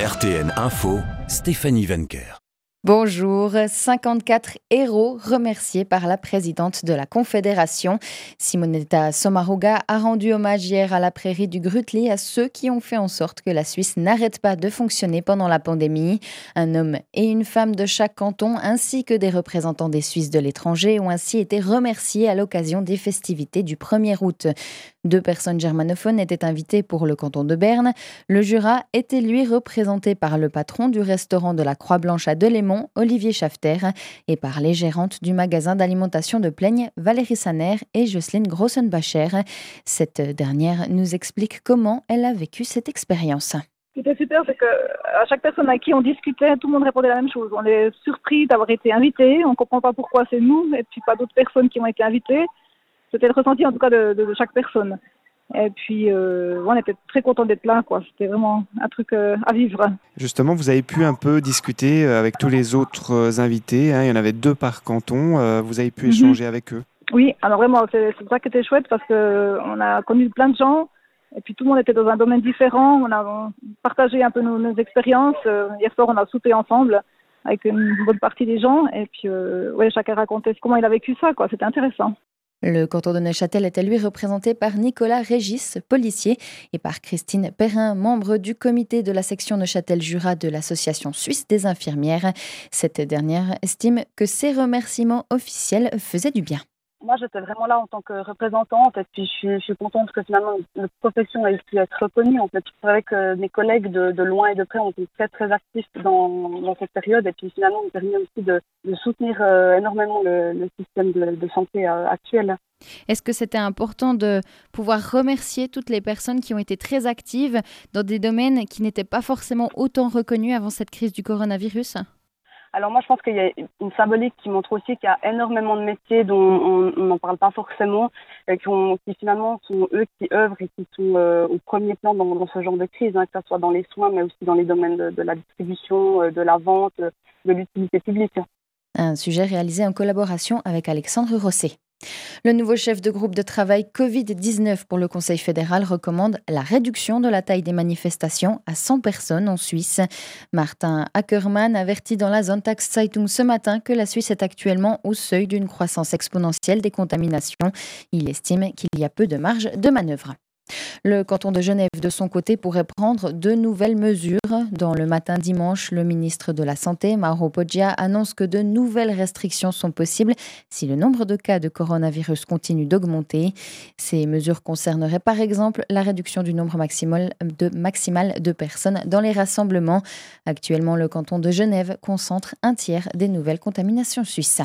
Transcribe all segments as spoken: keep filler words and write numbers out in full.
R T N Info, Stéphanie Wencker. Bonjour, cinquante-quatre héros remerciés par la présidente de la Confédération. Simonetta Sommaruga a rendu hommage hier à la prairie du Grutli à ceux qui ont fait en sorte que la Suisse n'arrête pas de fonctionner pendant la pandémie. Un homme et une femme de chaque canton ainsi que des représentants des Suisses de l'étranger ont ainsi été remerciés à l'occasion des festivités du premier août. Deux personnes germanophones étaient invitées pour le canton de Berne. Le Jura était lui représenté par le patron du restaurant de la Croix-Blanche à Delémont, Olivier Schafter, et par les gérantes du magasin d'alimentation de Plaigne, Valérie Saner et Jocelyne Grossenbacher. Cette dernière nous explique comment elle a vécu cette expérience. Ce qui était super, c'est qu'à chaque personne avec qui on discutait, tout le monde répondait la même chose. On est surpris d'avoir été invités, on ne comprend pas pourquoi c'est nous et puis pas d'autres personnes qui ont été invitées. C'était le ressenti en tout cas de, de, de chaque personne. Et puis, euh, on était très contents d'être là, quoi. C'était vraiment un truc euh, à vivre. Justement, vous avez pu un peu discuter avec tous les autres invités. Hein. Il y en avait deux par canton. Euh, vous avez pu mm-hmm. échanger avec eux. Oui, alors vraiment, c'est, c'est ça qui était chouette parce qu'on a connu plein de gens. Et puis, tout le monde était dans un domaine différent. On a partagé un peu nos, nos expériences. Euh, hier soir, on a soupé ensemble avec une bonne partie des gens. Et puis, euh, ouais, chacun racontait comment il a vécu ça, quoi. C'était intéressant. Le canton de Neuchâtel était lui représenté par Nicolas Régis, policier, et par Christine Perrin, membre du comité de la section Neuchâtel-Jura de l'Association suisse des infirmières. Cette dernière estime que ces remerciements officiels faisaient du bien. Moi, j'étais vraiment là en tant que représentante et puis je suis, je suis contente que finalement notre profession ait pu être reconnue. En fait, c'est vrai que mes collègues de, de loin et de près ont été très très actifs dans, dans cette période et puis finalement ont permis aussi de, de soutenir euh, énormément le, le système de, de santé euh, actuel. Est-ce que c'était important de pouvoir remercier toutes les personnes qui ont été très actives dans des domaines qui n'étaient pas forcément autant reconnus avant cette crise du coronavirus ? Alors moi, je pense qu'il y a une symbolique qui montre aussi qu'il y a énormément de métiers dont on n'en parle pas forcément, et qui, ont, qui finalement sont eux qui œuvrent et qui sont euh, au premier plan dans, dans ce genre de crise, hein, que ce soit dans les soins, mais aussi dans les domaines de, de la distribution, de la vente, de l'utilité publique. Un sujet réalisé en collaboration avec Alexandre Rosset. Le nouveau chef de groupe de travail covid dix-neuf pour le Conseil fédéral recommande la réduction de la taille des manifestations à cent personnes en Suisse. Martin Ackermann avertit dans la Sonntagszeitung ce matin que la Suisse est actuellement au seuil d'une croissance exponentielle des contaminations. Il estime qu'il y a peu de marge de manœuvre. Le canton de Genève, de son côté, pourrait prendre de nouvelles mesures. Dans le matin dimanche, le ministre de la Santé, Mauro Poggia, annonce que de nouvelles restrictions sont possibles si le nombre de cas de coronavirus continue d'augmenter. Ces mesures concerneraient par exemple la réduction du nombre maximal de, maximal de personnes dans les rassemblements. Actuellement, le canton de Genève concentre un tiers des nouvelles contaminations suisses.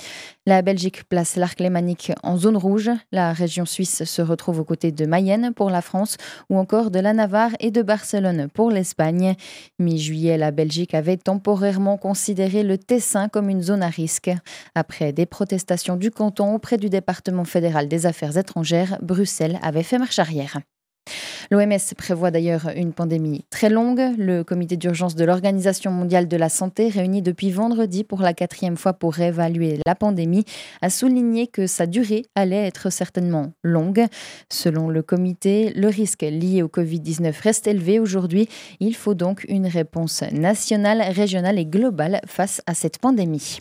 La Belgique place l'arc lémanique en zone rouge. La région suisse se retrouve aux côtés de Mayenne pour la France ou encore de la Navarre et de Barcelone pour l'Espagne. Mi-juillet, la Belgique avait temporairement considéré le Tessin comme une zone à risque. Après des protestations du canton auprès du département fédéral des affaires étrangères, Bruxelles avait fait marche arrière. L'O M S prévoit d'ailleurs une pandémie très longue. Le comité d'urgence de l'Organisation mondiale de la santé, réuni depuis vendredi pour la quatrième fois pour réévaluer la pandémie, a souligné que sa durée allait être certainement longue. Selon le comité, le risque lié au covid dix-neuf reste élevé aujourd'hui. Il faut donc une réponse nationale, régionale et globale face à cette pandémie.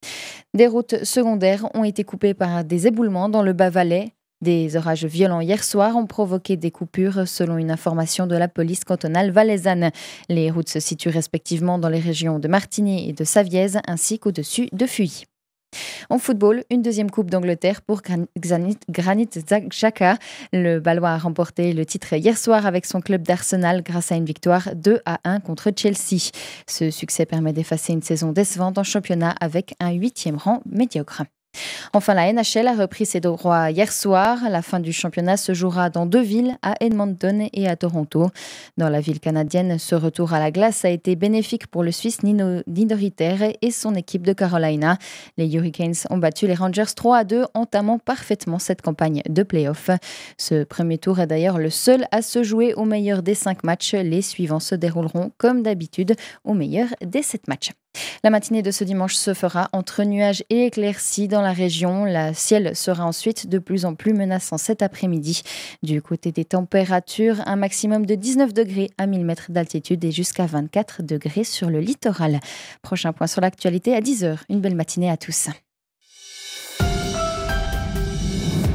Des routes secondaires ont été coupées par des éboulements dans le Bas-Valais. Des orages violents hier soir ont provoqué des coupures selon une information de la police cantonale valaisanne. Les routes se situent respectivement dans les régions de Martigny et de Savièse ainsi qu'au-dessus de Fuy. En football, une deuxième Coupe d'Angleterre pour Granit Xhaka. Le Balois a remporté le titre hier soir avec son club d'Arsenal grâce à une victoire deux à un contre Chelsea. Ce succès permet d'effacer une saison décevante en championnat avec un huitième rang médiocre. Enfin, la N H L a repris ses droits hier soir. La fin du championnat se jouera dans deux villes, à Edmonton et à Toronto. Dans la ville canadienne, ce retour à la glace a été bénéfique pour le Suisse Nino Niederreiter et son équipe de Carolina. Les Hurricanes ont battu les Rangers trois à deux, entamant parfaitement cette campagne de play-off. Ce premier tour est d'ailleurs le seul à se jouer au meilleur des cinq matchs. Les suivants se dérouleront comme d'habitude au meilleur des sept matchs. La matinée de ce dimanche se fera entre nuages et éclaircies dans la région. Le ciel sera ensuite de plus en plus menaçant cet après-midi. Du côté des températures, un maximum de dix-neuf degrés à mille mètres d'altitude et jusqu'à vingt-quatre degrés sur le littoral. Prochain point sur l'actualité à dix heures. Une belle matinée à tous.